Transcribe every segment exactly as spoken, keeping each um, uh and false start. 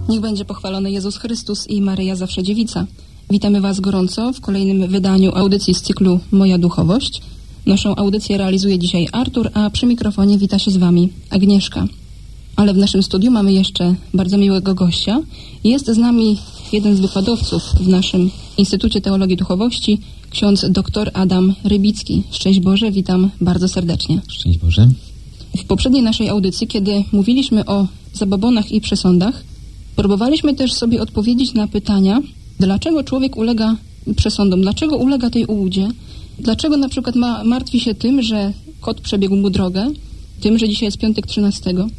Niech będzie pochwalony Jezus Chrystus i Maryja Zawsze Dziewica. Witamy Was gorąco w kolejnym wydaniu audycji z cyklu Moja Duchowość. Naszą audycję realizuje dzisiaj Artur, a przy mikrofonie wita się z Wami Agnieszka. Ale w naszym studiu mamy jeszcze bardzo miłego gościa. Jest z nami jeden z wykładowców w naszym Instytucie Teologii Duchowości, ksiądz dr Adam Rybicki. Szczęść Boże, witam bardzo serdecznie. Szczęść Boże. W poprzedniej naszej audycji, kiedy mówiliśmy o zabobonach i przesądach, próbowaliśmy też sobie odpowiedzieć na pytania, dlaczego człowiek ulega przesądom, dlaczego ulega tej ułudzie, dlaczego na przykład ma, martwi się tym, że kot przebiegł mu drogę, tym, że dzisiaj jest piątek trzynastego.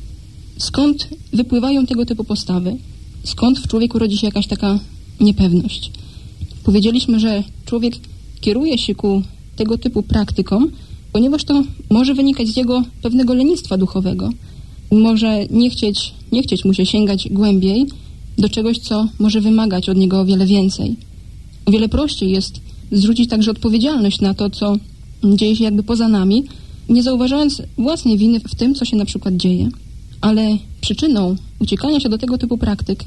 Skąd wypływają tego typu postawy? Skąd w człowieku rodzi się jakaś taka niepewność? Powiedzieliśmy, że człowiek kieruje się ku tego typu praktykom, ponieważ to może wynikać z jego pewnego lenistwa duchowego. Może nie chcieć, nie chcieć mu się sięgać głębiej do czegoś, co może wymagać od niego o wiele więcej. O wiele prościej jest zrzucić także odpowiedzialność na to, co dzieje się jakby poza nami, nie zauważając własnej winy w tym, co się na przykład dzieje. Ale przyczyną uciekania się do tego typu praktyk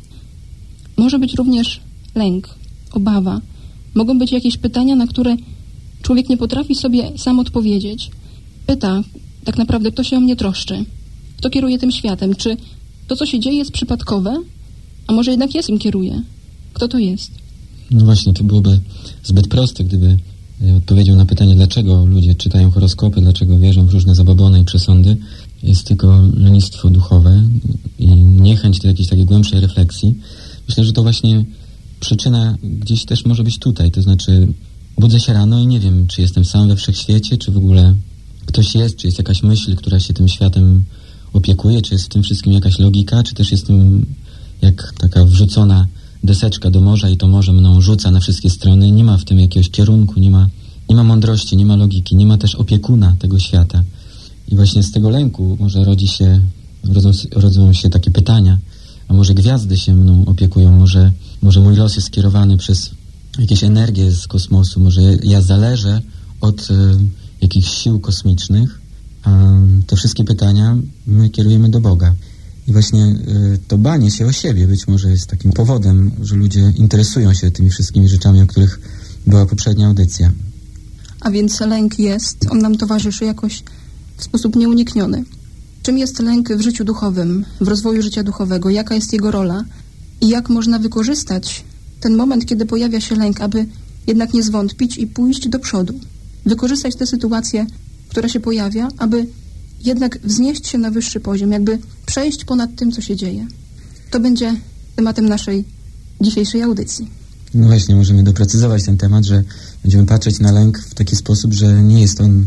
może być również lęk, obawa. Mogą być jakieś pytania, na które człowiek nie potrafi sobie sam odpowiedzieć. Pyta tak naprawdę, kto się o mnie troszczy, kto kieruje tym światem, czy to, co się dzieje, jest przypadkowe, a może jednak ja im kieruję. Kto to jest? No właśnie, to byłoby zbyt proste, gdyby odpowiedział na pytanie, dlaczego ludzie czytają horoskopy, dlaczego wierzą w różne zabobony i przesądy. Jest tylko lenistwo duchowe i niechęć do jakiejś takiej głębszej refleksji. Myślę, że to właśnie przyczyna gdzieś też może być tutaj, to znaczy budzę się rano i nie wiem, czy jestem sam we wszechświecie, czy w ogóle ktoś jest, czy jest jakaś myśl, która się tym światem opiekuje, czy jest w tym wszystkim jakaś logika, czy też jestem jak taka wrzucona deseczka do morza i to morze mną rzuca na wszystkie strony. Nie ma w tym jakiegoś kierunku, nie ma, nie ma mądrości, nie ma logiki, nie ma też opiekuna tego świata. I właśnie z tego lęku może rodzi się, rodzą, rodzą się takie pytania, a może gwiazdy się mną opiekują, może, może mój los jest skierowany przez jakieś energie z kosmosu, może ja zależę od y, jakichś sił kosmicznych, a te wszystkie pytania my kierujemy do Boga. I właśnie y, to banie się o siebie być może jest takim powodem, że ludzie interesują się tymi wszystkimi rzeczami, o których była poprzednia audycja. A więc lęk jest, on nam towarzyszy jakoś w sposób nieunikniony. Czym jest lęk w życiu duchowym, w rozwoju życia duchowego? Jaka jest jego rola? I jak można wykorzystać ten moment, kiedy pojawia się lęk, aby jednak nie zwątpić i pójść do przodu? Wykorzystać tę sytuację, która się pojawia, aby jednak wznieść się na wyższy poziom, jakby przejść ponad tym, co się dzieje. To będzie tematem naszej dzisiejszej audycji. No właśnie, możemy doprecyzować ten temat, że będziemy patrzeć na lęk w taki sposób, że nie jest on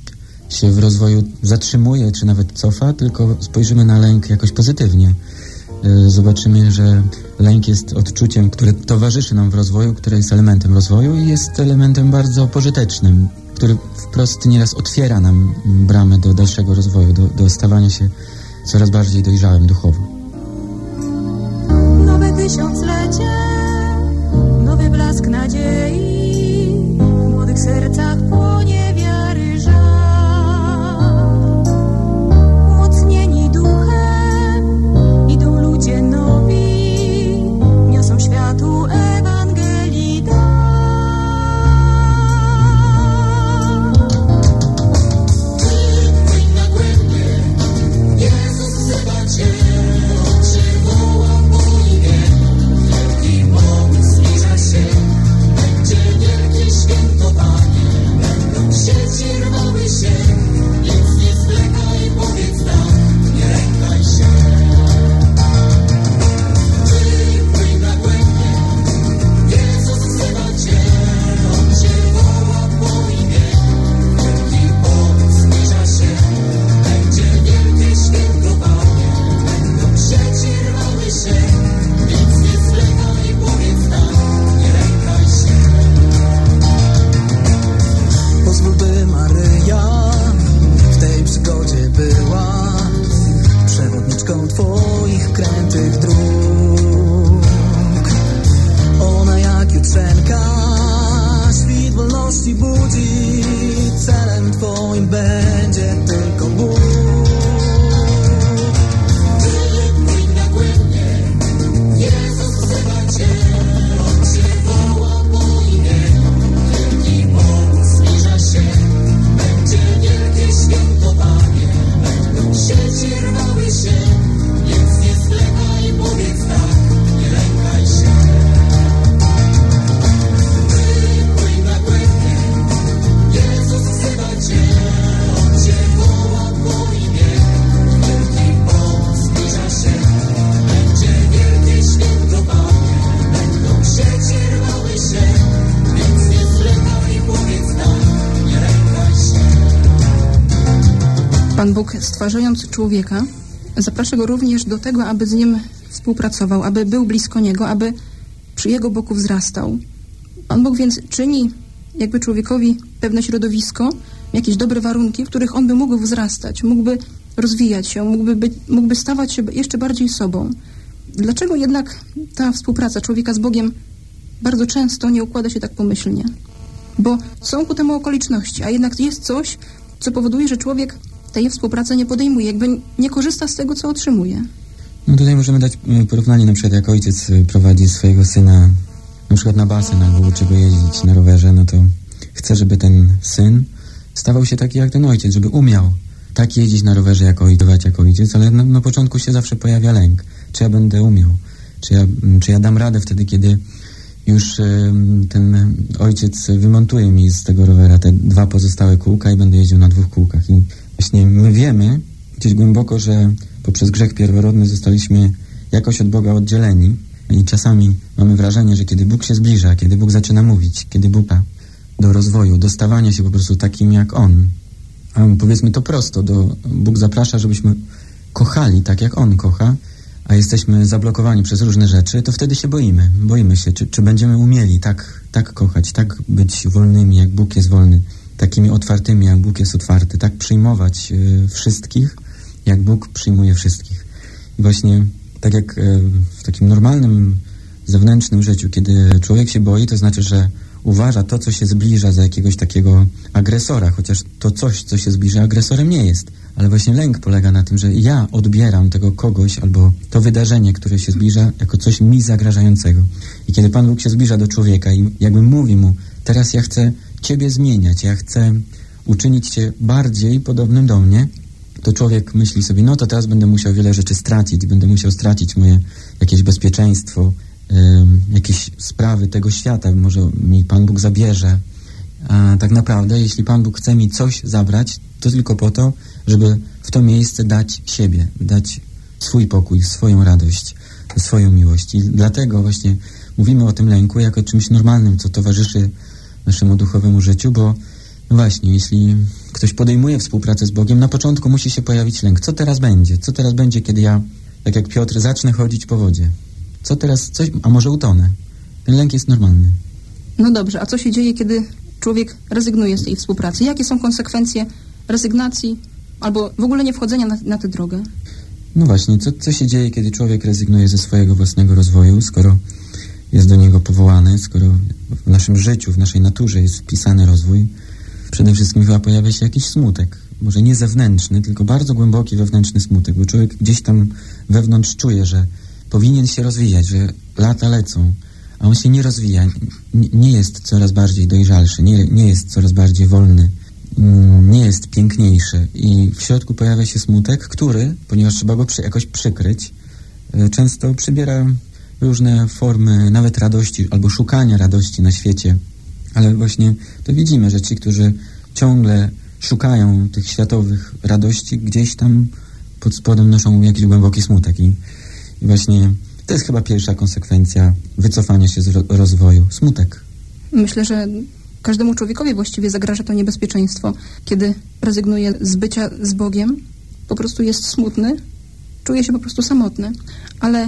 się w rozwoju zatrzymuje, czy nawet cofa, tylko spojrzymy na lęk jakoś pozytywnie. Zobaczymy, że lęk jest odczuciem, które towarzyszy nam w rozwoju, które jest elementem rozwoju i jest elementem bardzo pożytecznym, który wprost nieraz otwiera nam bramę do dalszego rozwoju, do, do stawania się coraz bardziej dojrzałym duchowo. Nowe tysiąclecie, nowy blask nadziei, w młodych sercach płonie wiary żar. Umocnieni duchem idą ludzie nowi, niosą światu Ewangelii dar. Jezus wzywa Cię, przywoła po imię i moc zbliża się. Będzie wielkie świętowanie, Pan Bóg, stwarzając człowieka, zaprasza go również do tego, aby z nim współpracował, aby był blisko niego, aby przy jego boku wzrastał. Pan Bóg więc czyni jakby człowiekowi pewne środowisko, jakieś dobre warunki, w których on by mógł wzrastać, mógłby rozwijać się, mógłby, być, mógłby stawać się jeszcze bardziej sobą. Dlaczego jednak ta współpraca człowieka z Bogiem bardzo często nie układa się tak pomyślnie? Bo są ku temu okoliczności, a jednak jest coś, co powoduje, że człowiek tej współpracy nie podejmuje, jakby nie korzysta z tego, co otrzymuje. No tutaj możemy dać porównanie, na przykład jak ojciec prowadzi swojego syna na przykład na basen albo uczy go jeździć na rowerze, no to chce, żeby ten syn stawał się taki jak ten ojciec, żeby umiał tak jeździć na rowerze jak ojciec, jak ojciec, ale na, na początku się zawsze pojawia lęk. Czy ja będę umiał? Czy ja, czy ja dam radę wtedy, kiedy już y, ten ojciec wymontuje mi z tego rowera te dwa pozostałe kółka i będę jeździł na dwóch kółkach. I właśnie my wiemy gdzieś głęboko, że poprzez grzech pierworodny zostaliśmy jakoś od Boga oddzieleni i czasami mamy wrażenie, że kiedy Bóg się zbliża, kiedy Bóg zaczyna mówić, kiedy Bóg do rozwoju, do stawania się po prostu takim jak On, a powiedzmy to prosto, do, Bóg zaprasza, żebyśmy kochali tak jak On kocha, a jesteśmy zablokowani przez różne rzeczy, to wtedy się boimy. Boimy się, czy, czy będziemy umieli tak, tak kochać, tak być wolnymi, jak Bóg jest wolny, takimi otwartymi, jak Bóg jest otwarty, tak przyjmować y, wszystkich, jak Bóg przyjmuje wszystkich. I właśnie tak jak y, w takim normalnym, zewnętrznym życiu, kiedy człowiek się boi, to znaczy, że uważa to, co się zbliża za jakiegoś takiego agresora, chociaż to coś, co się zbliża, agresorem nie jest. Ale właśnie lęk polega na tym, że ja odbieram tego kogoś albo to wydarzenie, które się zbliża, jako coś mi zagrażającego. I kiedy Pan Bóg się zbliża do człowieka i jakby mówi mu, teraz ja chcę Ciebie zmieniać, ja chcę uczynić Cię bardziej podobnym do mnie, to człowiek myśli sobie, no to teraz będę musiał wiele rzeczy stracić, będę musiał stracić moje jakieś bezpieczeństwo, y, jakieś sprawy tego świata, może mi Pan Bóg zabierze. A tak naprawdę, jeśli Pan Bóg chce mi coś zabrać, to tylko po to, żeby w to miejsce dać siebie, dać swój pokój, swoją radość, swoją miłość. I dlatego właśnie mówimy o tym lęku jako czymś normalnym, co towarzyszy naszemu duchowemu życiu, bo no właśnie, jeśli ktoś podejmuje współpracę z Bogiem, na początku musi się pojawić lęk. Co teraz będzie? Co teraz będzie, kiedy ja, tak jak Piotr, zacznę chodzić po wodzie? Co teraz? Coś, a może utonę? Ten lęk jest normalny. No dobrze, a co się dzieje, kiedy człowiek rezygnuje z tej współpracy? Jakie są konsekwencje rezygnacji albo w ogóle nie wchodzenia na, na tę drogę? No właśnie, co, co się dzieje, kiedy człowiek rezygnuje ze swojego własnego rozwoju, skoro jest do niego powołany, skoro w naszym życiu, w naszej naturze jest wpisany rozwój? Przede wszystkim chyba pojawia się jakiś smutek. Może nie zewnętrzny, tylko bardzo głęboki wewnętrzny smutek, bo człowiek gdzieś tam wewnątrz czuje, że powinien się rozwijać, że lata lecą, a on się nie rozwija, nie, nie jest coraz bardziej dojrzalszy, nie, nie jest coraz bardziej wolny, nie jest piękniejszy i w środku pojawia się smutek, który, ponieważ trzeba go przy, jakoś przykryć, często przybiera różne formy nawet radości albo szukania radości na świecie. Ale właśnie to widzimy, że ci, którzy ciągle szukają tych światowych radości, gdzieś tam pod spodem noszą jakiś głęboki smutek. I, i właśnie to jest chyba pierwsza konsekwencja wycofania się z ro- rozwoju. Smutek. Myślę, że każdemu człowiekowi właściwie zagraża to niebezpieczeństwo. Kiedy rezygnuje z bycia z Bogiem, po prostu jest smutny, czuje się po prostu samotny. Ale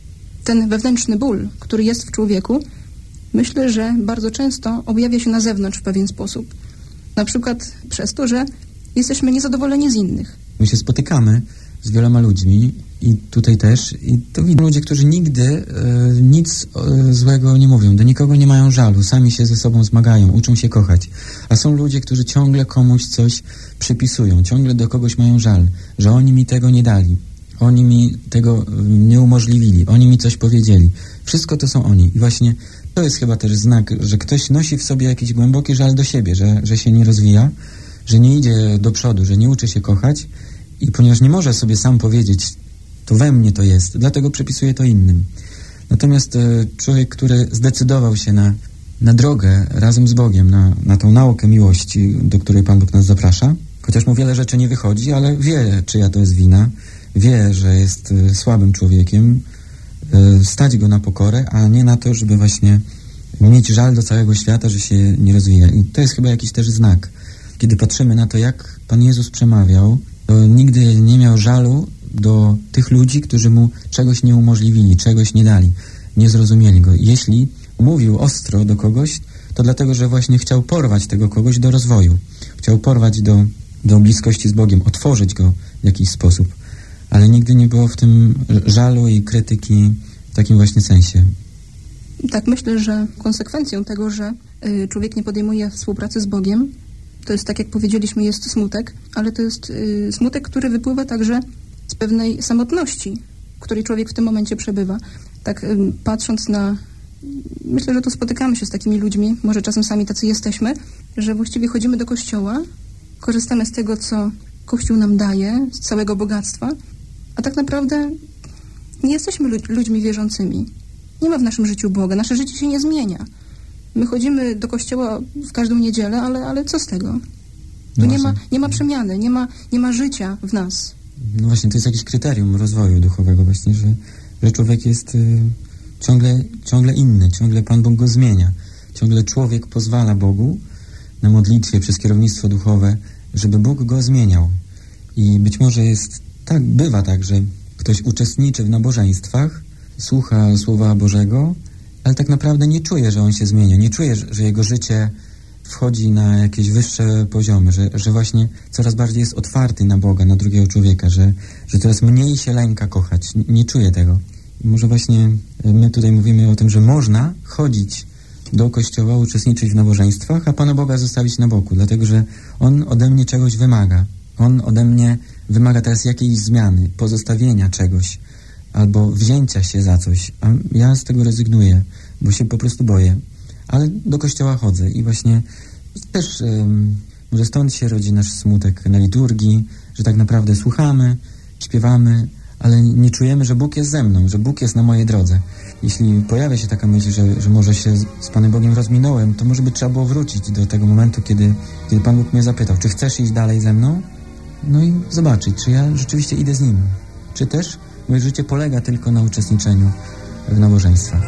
ten wewnętrzny ból, który jest w człowieku, myślę, że bardzo często objawia się na zewnątrz w pewien sposób. Na przykład przez to, że jesteśmy niezadowoleni z innych. My się spotykamy z wieloma ludźmi i tutaj też i to widzą ludzie, którzy nigdy e, nic e, złego nie mówią, do nikogo nie mają żalu, sami się ze sobą zmagają, uczą się kochać. A są ludzie, którzy ciągle komuś coś przypisują, ciągle do kogoś mają żal, że oni mi tego nie dali, oni mi tego nie umożliwili, oni mi coś powiedzieli. Wszystko to są oni i właśnie to jest chyba też znak, że ktoś nosi w sobie jakiś głęboki żal do siebie, że, że się nie rozwija, że nie idzie do przodu, że nie uczy się kochać i ponieważ nie może sobie sam powiedzieć, to we mnie to jest, dlatego przypisuje to innym. Natomiast e, człowiek, który zdecydował się na, na drogę razem z Bogiem, na, na tą naukę miłości, do której Pan Bóg nas zaprasza, chociaż mu wiele rzeczy nie wychodzi, ale wie, czyja to jest wina, wie, że jest e, słabym człowiekiem, stać go na pokorę, a nie na to, żeby właśnie mieć żal do całego świata, że się nie rozwija. I to jest chyba jakiś też znak. Kiedy patrzymy na to, jak Pan Jezus przemawiał To nigdy nie miał żalu do tych ludzi, którzy mu czegoś nie umożliwili, czegoś nie dali, nie zrozumieli go. Jeśli mówił ostro do kogoś, to dlatego, że właśnie chciał porwać tego kogoś do rozwoju. Chciał porwać do, do bliskości z Bogiem, otworzyć go w jakiś sposób. Ale nigdy nie było w tym żalu i krytyki w takim właśnie sensie. Tak, myślę, że konsekwencją tego, że y, człowiek nie podejmuje współpracy z Bogiem, to jest, tak jak powiedzieliśmy, jest smutek, ale to jest y, smutek, który wypływa także z pewnej samotności, w której człowiek w tym momencie przebywa. Tak y, patrząc na... Myślę, że tu spotykamy się z takimi ludźmi, może czasem sami tacy jesteśmy, że właściwie chodzimy do kościoła, korzystamy z tego, co Kościół nam daje, z całego bogactwa, a tak naprawdę nie jesteśmy lud- ludźmi wierzącymi. Nie ma w naszym życiu Boga, nasze życie się nie zmienia. My chodzimy do kościoła w każdą niedzielę, ale, ale co z tego? Tu No nie ma, nie ma przemiany, nie ma, nie ma życia w nas. No właśnie, to jest jakieś kryterium rozwoju duchowego właśnie, że, że człowiek jest y, ciągle, ciągle inny, ciągle Pan Bóg go zmienia. Ciągle człowiek pozwala Bogu na modlitwie przez kierownictwo duchowe, żeby Bóg go zmieniał. I być może jest tak, bywa tak, że ktoś uczestniczy w nabożeństwach, słucha Słowa Bożego, ale tak naprawdę nie czuje, że on się zmienia. Nie czuje, że jego życie wchodzi na jakieś wyższe poziomy, że, że właśnie coraz bardziej jest otwarty na Boga, na drugiego człowieka, że, że coraz mniej się lęka kochać. Nie, nie czuje tego. Może właśnie my tutaj mówimy o tym, że można chodzić do kościoła, uczestniczyć w nabożeństwach, a Pana Boga zostawić na boku, dlatego że On ode mnie czegoś wymaga. On ode mnie wymaga teraz jakiejś zmiany, pozostawienia czegoś, albo wzięcia się za coś, a ja z tego rezygnuję, bo się po prostu boję. Ale do kościoła chodzę i właśnie też um, może stąd się rodzi nasz smutek na liturgii, że tak naprawdę słuchamy, śpiewamy, ale nie czujemy, że Bóg jest ze mną, że Bóg jest na mojej drodze. Jeśli pojawia się taka myśl, że, że może się z, z Panem Bogiem rozminąłem, to może by trzeba było wrócić do tego momentu, kiedy, kiedy Pan Bóg mnie zapytał, czy chcesz iść dalej ze mną? No i zobaczyć, czy ja rzeczywiście idę z Nim. Czy też moje życie polega tylko na uczestniczeniu w nabożeństwach.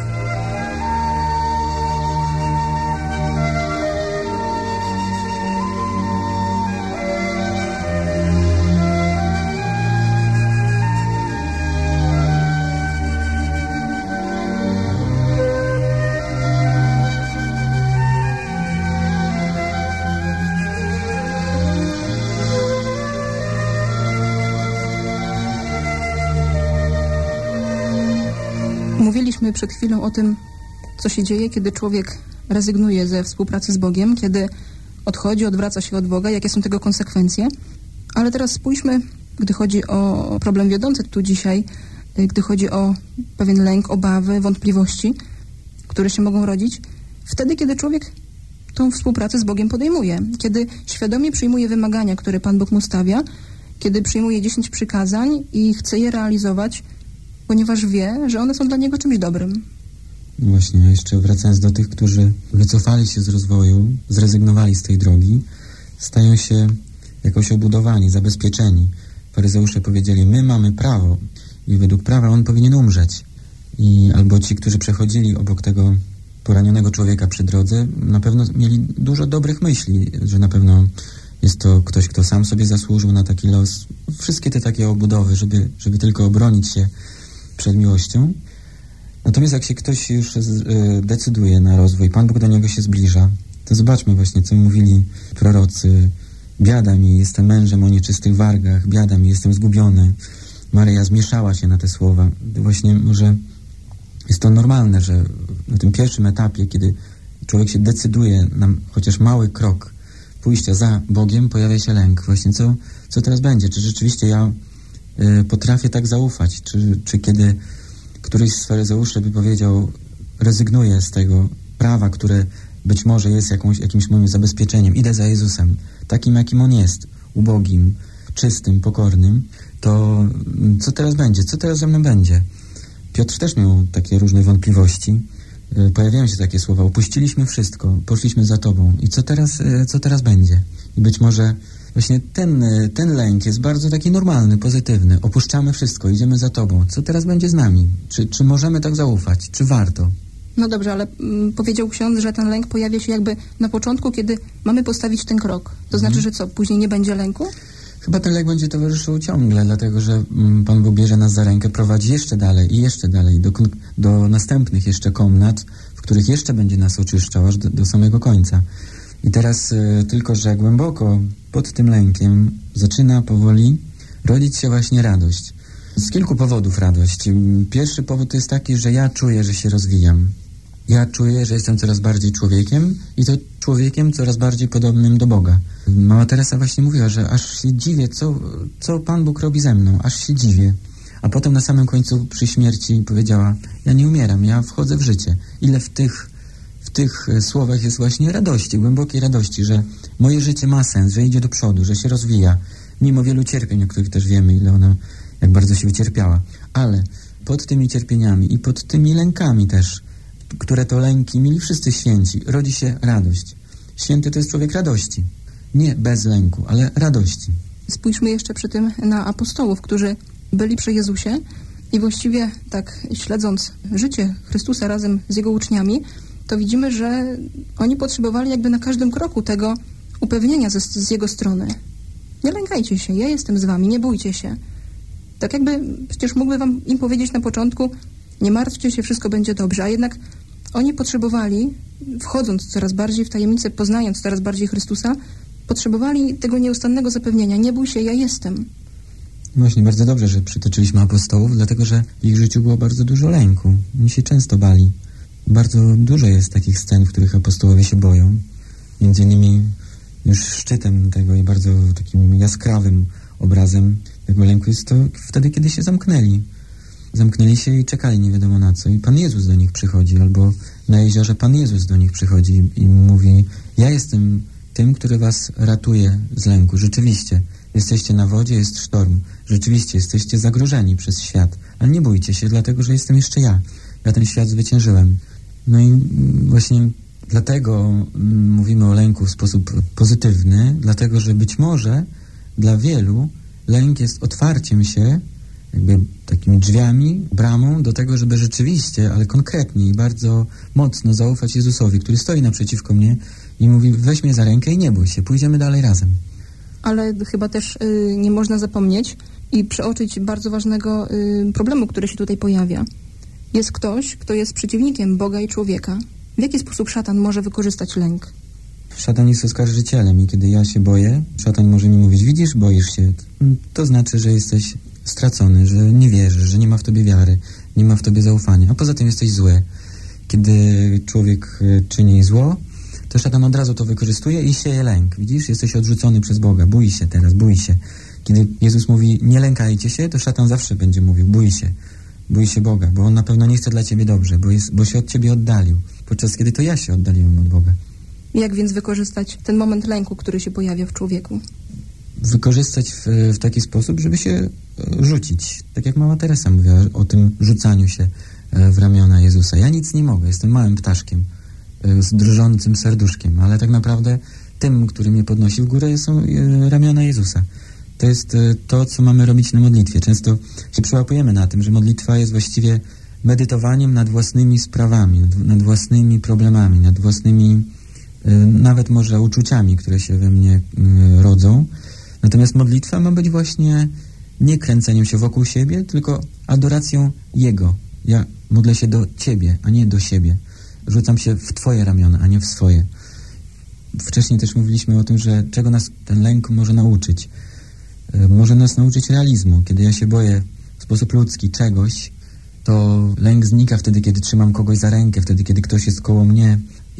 Mówiliśmy przed chwilą o tym, co się dzieje, kiedy człowiek rezygnuje ze współpracy z Bogiem, kiedy odchodzi, odwraca się od Boga, jakie są tego konsekwencje. Ale teraz spójrzmy, gdy chodzi o problem wiodący tu dzisiaj, gdy chodzi o pewien lęk, obawy, wątpliwości, które się mogą rodzić, wtedy, kiedy człowiek tą współpracę z Bogiem podejmuje, kiedy świadomie przyjmuje wymagania, które Pan Bóg mu stawia, kiedy przyjmuje dziesięć przykazań i chce je realizować, ponieważ wie, że one są dla niego czymś dobrym. Właśnie, a jeszcze wracając do tych, którzy wycofali się z rozwoju, zrezygnowali z tej drogi, stają się jakoś obudowani, zabezpieczeni. Faryzeusze powiedzieli, my mamy prawo i według prawa on powinien umrzeć. I albo ci, którzy przechodzili obok tego poranionego człowieka przy drodze, na pewno mieli dużo dobrych myśli, że na pewno jest to ktoś, kto sam sobie zasłużył na taki los. Wszystkie te takie obudowy, żeby, żeby tylko obronić się przed miłością. Natomiast jak się ktoś już decyduje na rozwój, Pan Bóg do niego się zbliża, to zobaczmy właśnie, co mówili prorocy. Biada mi, jestem mężem o nieczystych wargach, biada mi, jestem zgubiony. Maryja zmieszała się na te słowa. Właśnie może jest to normalne, że na tym pierwszym etapie, kiedy człowiek się decyduje na chociaż mały krok pójścia za Bogiem, pojawia się lęk. Właśnie co, co teraz będzie? Czy rzeczywiście ja y, potrafię tak zaufać? Czy, czy kiedy któryś z faryzeuszy by powiedział, rezygnuję z tego prawa, które być może jest jakąś, jakimś moim zabezpieczeniem, idę za Jezusem, takim jakim On jest, ubogim, czystym, pokornym, to co teraz będzie? Co teraz ze mną będzie? Piotr też miał takie różne wątpliwości. Pojawiają się takie słowa, opuściliśmy wszystko, poszliśmy za Tobą i co teraz, co teraz będzie? I być może właśnie ten, ten lęk jest bardzo taki normalny, pozytywny. Opuszczamy wszystko, idziemy za Tobą. Co teraz będzie z nami? Czy, czy możemy tak zaufać? Czy warto? No dobrze, ale mm, powiedział ksiądz, że ten lęk pojawia się jakby na początku, kiedy mamy postawić ten krok. To znaczy, że co, później nie będzie lęku? Chyba ten lęk będzie towarzyszył ciągle, dlatego że Pan Bóg bierze nas za rękę, prowadzi jeszcze dalej i jeszcze dalej, do, do następnych jeszcze komnat, w których jeszcze będzie nas oczyszczał, aż do, do samego końca. I teraz y, tylko, że głęboko pod tym lękiem zaczyna powoli rodzić się właśnie radość. Z kilku powodów radość. Pierwszy powód to jest taki, że ja czuję, że się rozwijam. Ja czuję, że jestem coraz bardziej człowiekiem i to człowiekiem coraz bardziej podobnym do Boga. Mama Teresa właśnie mówiła, że aż się dziwię, co, co Pan Bóg robi ze mną, aż się dziwię. A potem na samym końcu przy śmierci powiedziała, ja nie umieram, ja wchodzę w życie. Ile w tych, w tych słowach jest właśnie radości, głębokiej radości, że moje życie ma sens, że idzie do przodu, że się rozwija. Mimo wielu cierpień, o których też wiemy, ile ona, jak bardzo się wycierpiała. Ale pod tymi cierpieniami i pod tymi lękami też, które to lęki mieli wszyscy święci, rodzi się radość. Święty to jest człowiek radości. Nie bez lęku, ale radości. Spójrzmy jeszcze przy tym na apostołów, którzy byli przy Jezusie i właściwie tak śledząc życie Chrystusa razem z Jego uczniami, to widzimy, że oni potrzebowali jakby na każdym kroku tego upewnienia ze, z Jego strony. Nie lękajcie się, ja jestem z wami, nie bójcie się. Tak jakby przecież mógłby wam im powiedzieć na początku, nie martwcie się, wszystko będzie dobrze, a jednak oni potrzebowali, wchodząc coraz bardziej w tajemnicę, poznając coraz bardziej Chrystusa, potrzebowali tego nieustannego zapewnienia, nie bój się, ja jestem. Właśnie, bardzo dobrze, że przytoczyliśmy apostołów, dlatego że w ich życiu było bardzo dużo lęku. Oni się często bali. Bardzo dużo jest takich scen, w których apostołowie się boją. Między innymi już szczytem tego i bardzo takim jaskrawym obrazem tego lęku jest to wtedy, kiedy się zamknęli. Zamknęli się i czekali nie wiadomo na co. I Pan Jezus do nich przychodzi, albo na jeziorze Pan Jezus do nich przychodzi i mówi, ja jestem tym, który was ratuje z lęku. Rzeczywiście, jesteście na wodzie, jest sztorm. Rzeczywiście, jesteście zagrożeni przez świat. Ale nie bójcie się, dlatego, że jestem jeszcze ja. Ja ten świat zwyciężyłem. No i właśnie dlatego mówimy o lęku w sposób pozytywny, dlatego, że być może dla wielu lęk jest otwarciem się, jakby takimi drzwiami, bramą do tego, żeby rzeczywiście, ale konkretnie i bardzo mocno zaufać Jezusowi, który stoi naprzeciwko mnie i mówi, weź mnie za rękę i nie bój się, pójdziemy dalej razem. Ale chyba też y, nie można zapomnieć i przeoczyć bardzo ważnego y, problemu, który się tutaj pojawia. Jest ktoś, kto jest przeciwnikiem Boga i człowieka. W jaki sposób szatan może wykorzystać lęk? Szatan jest oskarżycielem i kiedy ja się boję, szatan może mi mówić, widzisz, boisz się. To znaczy, że jesteś stracony, że nie wierzysz, że nie ma w tobie wiary, nie ma w tobie zaufania, a poza tym jesteś zły. Kiedy człowiek czyni zło, to szatan od razu to wykorzystuje i sieje lęk. Widzisz, jesteś odrzucony przez Boga, bój się teraz, bój się. Kiedy Jezus mówi, nie lękajcie się, to szatan zawsze będzie mówił, bój się, bój się Boga, bo On na pewno nie chce dla ciebie dobrze, bo, jest, bo się od ciebie oddalił, podczas kiedy to ja się oddaliłem od Boga. Jak więc wykorzystać ten moment lęku, który się pojawia w człowieku? Wykorzystać w, w taki sposób, żeby się rzucić. Tak jak mama Teresa mówiła o tym rzucaniu się w ramiona Jezusa. Ja nic nie mogę, jestem małym ptaszkiem z drżącym serduszkiem, ale tak naprawdę tym, który mnie podnosi w górę, są ramiona Jezusa. To jest to, co mamy robić na modlitwie. Często się przyłapujemy na tym, że modlitwa jest właściwie medytowaniem nad własnymi sprawami, nad, nad własnymi problemami, nad własnymi nawet może uczuciami, które się we mnie rodzą. Natomiast modlitwa ma być właśnie nie kręceniem się wokół siebie, tylko adoracją Jego. Ja modlę się do Ciebie, a nie do siebie. Rzucam się w Twoje ramiona, a nie w swoje. Wcześniej też mówiliśmy o tym, że czego nas ten lęk może nauczyć. Może nas nauczyć realizmu. Kiedy ja się boję w sposób ludzki czegoś, to lęk znika wtedy, kiedy trzymam kogoś za rękę, wtedy, kiedy ktoś jest koło mnie.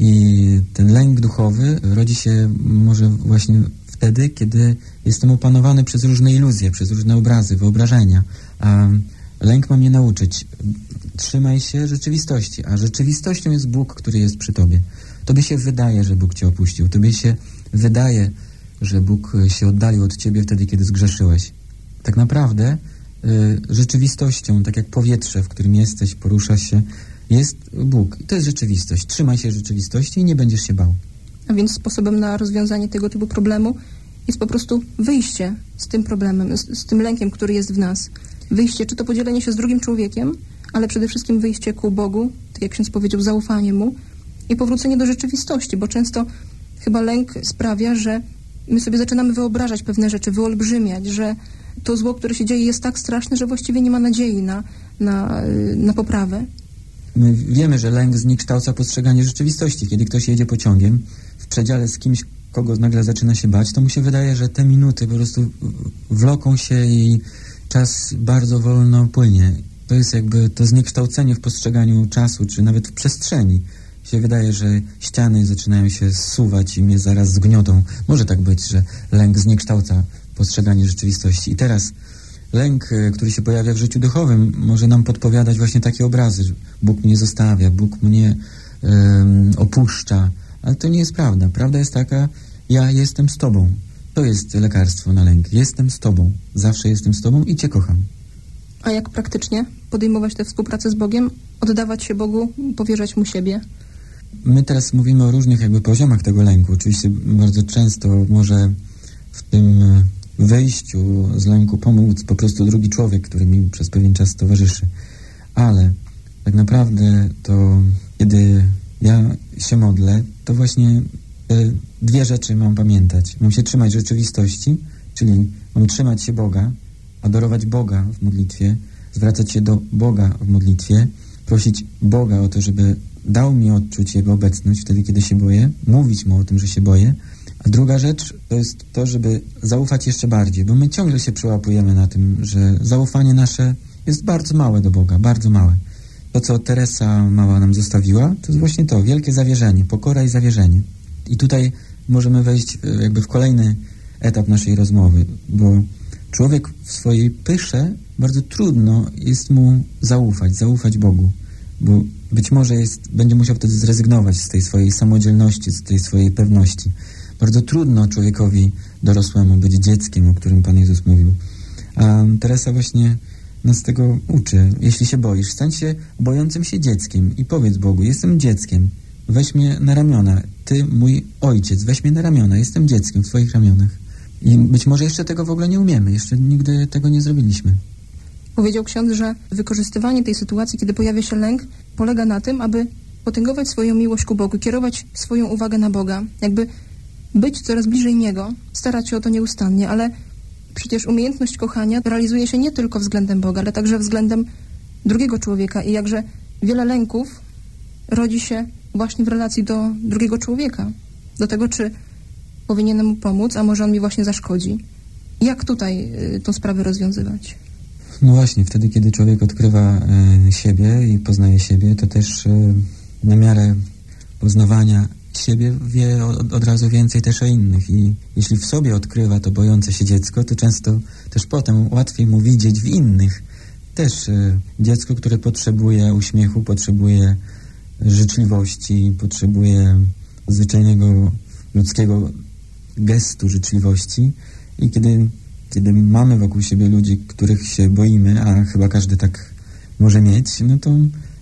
I ten lęk duchowy rodzi się może właśnie wtedy, kiedy jestem opanowany przez różne iluzje, przez różne obrazy, wyobrażenia. A lęk ma mnie nauczyć. Trzymaj się rzeczywistości, a rzeczywistością jest Bóg, który jest przy tobie. Tobie się wydaje, że Bóg cię opuścił. Tobie się wydaje, że Bóg się oddalił od ciebie wtedy, kiedy zgrzeszyłeś. Tak naprawdę y, rzeczywistością, tak jak powietrze, w którym jesteś, porusza się, jest Bóg. I to jest rzeczywistość. Trzymaj się rzeczywistości i nie będziesz się bał. A więc sposobem na rozwiązanie tego typu problemu jest po prostu wyjście z tym problemem, z, z tym lękiem, który jest w nas. Wyjście, czy to podzielenie się z drugim człowiekiem, ale przede wszystkim wyjście ku Bogu, tak jak ksiądz powiedział, zaufanie Mu i powrócenie do rzeczywistości, bo często chyba lęk sprawia, że my sobie zaczynamy wyobrażać pewne rzeczy, wyolbrzymiać, że to zło, które się dzieje, jest tak straszne, że właściwie nie ma nadziei na, na, na poprawę. My wiemy, że lęk zniekształca postrzeganie rzeczywistości. Kiedy ktoś jedzie pociągiem w przedziale z kimś, kogo nagle zaczyna się bać, to mu się wydaje, że te minuty po prostu wloką się i czas bardzo wolno płynie. To jest jakby to zniekształcenie w postrzeganiu czasu, czy nawet w przestrzeni. Się wydaje, że ściany zaczynają się zsuwać i mnie zaraz zgniotą. Może tak być, że lęk zniekształca postrzeganie rzeczywistości. I teraz lęk, który się pojawia w życiu duchowym, może nam podpowiadać właśnie takie obrazy, że Bóg mnie zostawia, Bóg mnie um, opuszcza. Ale to nie jest prawda. Prawda jest taka, ja jestem z Tobą. To jest lekarstwo na lęk. Jestem z Tobą. Zawsze jestem z Tobą i Cię kocham. A jak praktycznie podejmować tę współpracę z Bogiem, oddawać się Bogu, powierzać Mu siebie? My teraz mówimy o różnych jakby poziomach tego lęku. Oczywiście bardzo często może w tym wyjściu z lęku pomóc po prostu drugi człowiek, który mi przez pewien czas towarzyszy. Ale tak naprawdę to kiedy ja się modlę, to właśnie te dwie rzeczy mam pamiętać. Mam się trzymać rzeczywistości, czyli mam trzymać się Boga, adorować Boga w modlitwie, zwracać się do Boga w modlitwie, prosić Boga o to, żeby dał mi odczuć Jego obecność wtedy, kiedy się boję, mówić Mu o tym, że się boję. A druga rzecz to jest to, żeby zaufać jeszcze bardziej, bo my ciągle się przyłapujemy na tym, że zaufanie nasze jest bardzo małe do Boga, bardzo małe. To, co Teresa mała nam zostawiła, to jest właśnie to, wielkie zawierzenie, pokora i zawierzenie. I tutaj możemy wejść jakby w kolejny etap naszej rozmowy, bo człowiek w swojej pysze bardzo trudno jest mu zaufać, zaufać Bogu, bo być może jest, będzie musiał wtedy zrezygnować z tej swojej samodzielności, z tej swojej pewności. Bardzo trudno człowiekowi dorosłemu być dzieckiem, o którym Pan Jezus mówił. A Teresa właśnie nas tego uczy. Jeśli się boisz, stań się bojącym się dzieckiem i powiedz Bogu, jestem dzieckiem, weź mnie na ramiona. Ty, mój ojciec, weź mnie na ramiona, jestem dzieckiem w Twoich ramionach. I być może jeszcze tego w ogóle nie umiemy, jeszcze nigdy tego nie zrobiliśmy. Powiedział ksiądz, że wykorzystywanie tej sytuacji, kiedy pojawia się lęk, polega na tym, aby potęgować swoją miłość ku Bogu, kierować swoją uwagę na Boga, jakby być coraz bliżej Niego, starać się o to nieustannie, ale przecież umiejętność kochania realizuje się nie tylko względem Boga, ale także względem drugiego człowieka i jakże wiele lęków rodzi się właśnie w relacji do drugiego człowieka, do tego, czy powinienem mu pomóc, a może on mi właśnie zaszkodzi. Jak tutaj y, tą sprawę rozwiązywać? No właśnie, wtedy, kiedy człowiek odkrywa y, siebie i poznaje siebie, to też y, na miarę poznawania siebie wie od, od razu więcej też o innych. I jeśli w sobie odkrywa to bojące się dziecko, to często też potem łatwiej mu widzieć w innych też y, dziecko, które potrzebuje uśmiechu, potrzebuje życzliwości, potrzebuje zwyczajnego ludzkiego gestu życzliwości. I kiedy, kiedy mamy wokół siebie ludzi, których się boimy, a chyba każdy tak może mieć, no to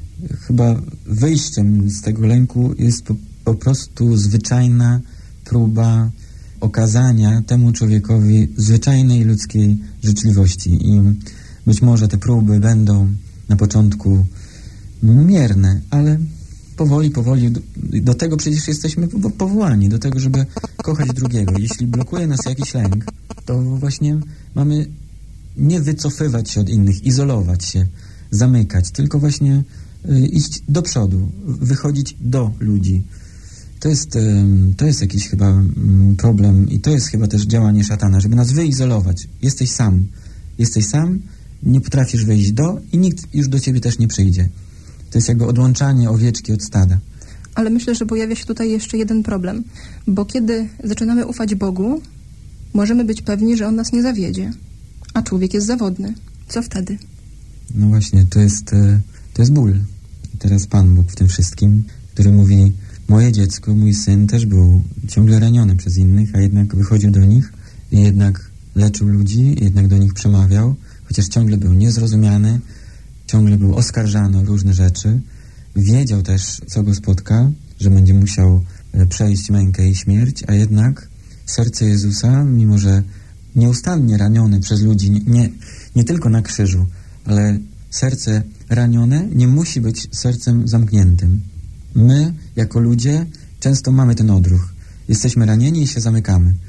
chyba wyjściem z tego lęku jest po, po prostu zwyczajna próba okazania temu człowiekowi zwyczajnej ludzkiej życzliwości. I być może te próby będą na początku no, mierne, ale powoli, powoli, do, do tego przecież jesteśmy powołani, do tego, żeby kochać drugiego. Jeśli blokuje nas jakiś lęk, to właśnie mamy nie wycofywać się od innych, izolować się, zamykać, tylko właśnie y, iść do przodu, wychodzić do ludzi. To jest, y, to jest jakiś chyba y, problem i to jest chyba też działanie szatana, żeby nas wyizolować. Jesteś sam, jesteś sam, nie potrafisz wejść do i nikt już do ciebie też nie przyjdzie. To jest jakby odłączanie owieczki od stada. Ale myślę, że pojawia się tutaj jeszcze jeden problem, bo kiedy zaczynamy ufać Bogu, możemy być pewni, że On nas nie zawiedzie, a człowiek jest zawodny. Co wtedy? No właśnie, to jest, to jest ból. I teraz Pan Bóg w tym wszystkim, który mówi, moje dziecko, mój syn też był ciągle raniony przez innych, a jednak wychodził do nich i jednak leczył ludzi, jednak do nich przemawiał, chociaż ciągle był niezrozumiany, ciągle był oskarżany o różne rzeczy. Wiedział też, co go spotka, że będzie musiał przejść mękę i śmierć, a jednak serce Jezusa, mimo że nieustannie ranione przez ludzi, nie, nie tylko na krzyżu, ale serce ranione nie musi być sercem zamkniętym. My, jako ludzie, często mamy ten odruch. Jesteśmy ranieni i się zamykamy.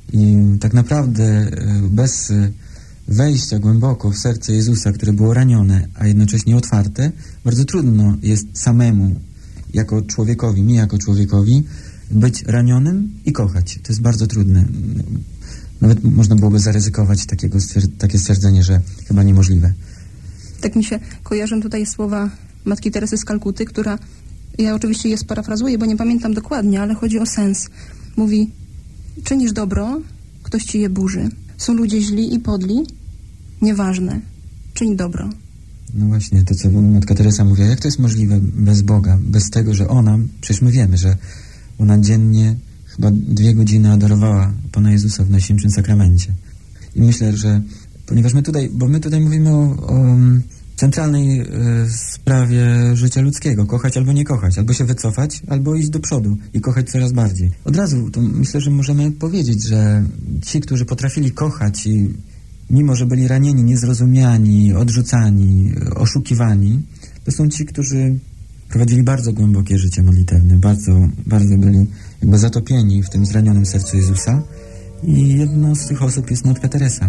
I tak naprawdę bez wejścia głęboko w serce Jezusa, które było ranione, a jednocześnie otwarte, bardzo trudno jest samemu, jako człowiekowi, mi jako człowiekowi, być ranionym i kochać. To jest bardzo trudne. Nawet można byłoby zaryzykować takiego stwierd- takie stwierdzenie, że chyba niemożliwe. Tak mi się kojarzą tutaj słowa Matki Teresy z Kalkuty, która, ja oczywiście je sparafrazuję, bo nie pamiętam dokładnie, ale chodzi o sens. Mówi, czynisz dobro, ktoś ci je burzy. Są ludzie źli i podli, nieważne, czyń dobro. No właśnie, to co Matka Teresa mówiła, jak to jest możliwe bez Boga, bez tego, że ona, przecież my wiemy, że ona dziennie chyba dwie godziny adorowała Pana Jezusa w Najświętszym Sakramencie. I myślę, że ponieważ my tutaj, bo my tutaj mówimy o, o centralnej y, sprawie życia ludzkiego, kochać albo nie kochać, albo się wycofać, albo iść do przodu i kochać coraz bardziej. Od razu to myślę, że możemy powiedzieć, że ci, którzy potrafili kochać i mimo, że byli ranieni, niezrozumiani, odrzucani, oszukiwani, to są ci, którzy prowadzili bardzo głębokie życie modlitewne, bardzo, bardzo byli jakby zatopieni w tym zranionym sercu Jezusa i jedną z tych osób jest Matka Teresa.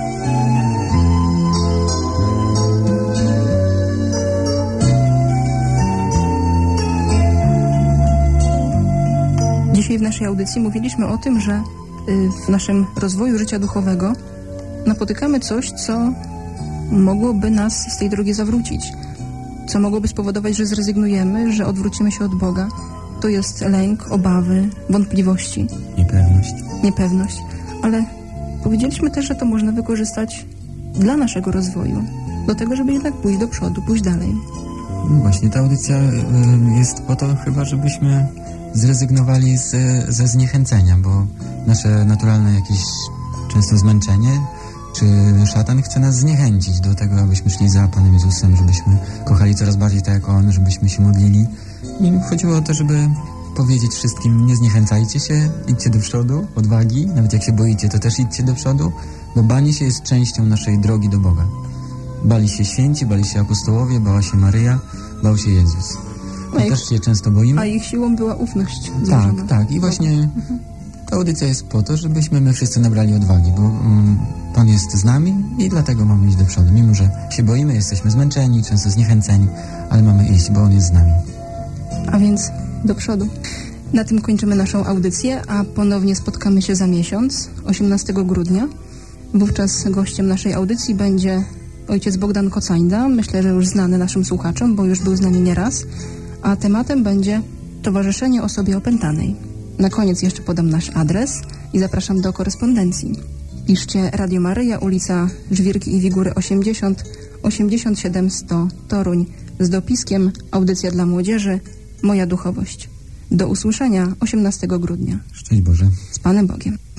Dzisiaj w naszej audycji mówiliśmy o tym, że w naszym rozwoju życia duchowego napotykamy coś, co mogłoby nas z tej drogi zawrócić, co mogłoby spowodować, że zrezygnujemy, że odwrócimy się od Boga. To jest lęk, obawy, wątpliwości. Niepewność. Niepewność. Ale powiedzieliśmy też, że to można wykorzystać dla naszego rozwoju, do tego, żeby jednak pójść do przodu, pójść dalej. No właśnie, ta audycja jest po to chyba, żebyśmy zrezygnowali z, ze zniechęcenia, bo nasze naturalne jakieś często zmęczenie, czy szatan chce nas zniechęcić do tego, abyśmy szli za Panem Jezusem, żebyśmy kochali coraz bardziej tak jak On, żebyśmy się modlili. I chodziło o to, żeby powiedzieć wszystkim, nie zniechęcajcie się, idźcie do przodu, odwagi, nawet jak się boicie, to też idźcie do przodu, bo banie się jest częścią naszej drogi do Boga. Bali się święci, bali się apostołowie, bała się Maryja, bał się Jezus. My też się często boimy. A ich siłą była ufność. Tak, złożona. tak. I właśnie mhm. ta audycja jest po to, żebyśmy my wszyscy nabrali odwagi, bo um, Pan jest z nami i dlatego mamy iść do przodu. Mimo, że się boimy, jesteśmy zmęczeni, często zniechęceni, ale mamy iść, bo On jest z nami. A więc do przodu. Na tym kończymy naszą audycję, a ponownie spotkamy się za miesiąc, osiemnastego grudnia. Wówczas gościem naszej audycji będzie ojciec Bogdan Kocańda, myślę, że już znany naszym słuchaczom, bo już był z nami nieraz, a tematem będzie towarzyszenie osobie opętanej. Na koniec jeszcze podam nasz adres i zapraszam do korespondencji. Piszcie Radio Maryja, ulica Żwirki i Wigury osiemdziesiąt, osiemdziesiąt siedem sto Toruń z dopiskiem Audycja dla młodzieży, Moja duchowość. Do usłyszenia osiemnastego grudnia. Szczęść Boże. Z Panem Bogiem.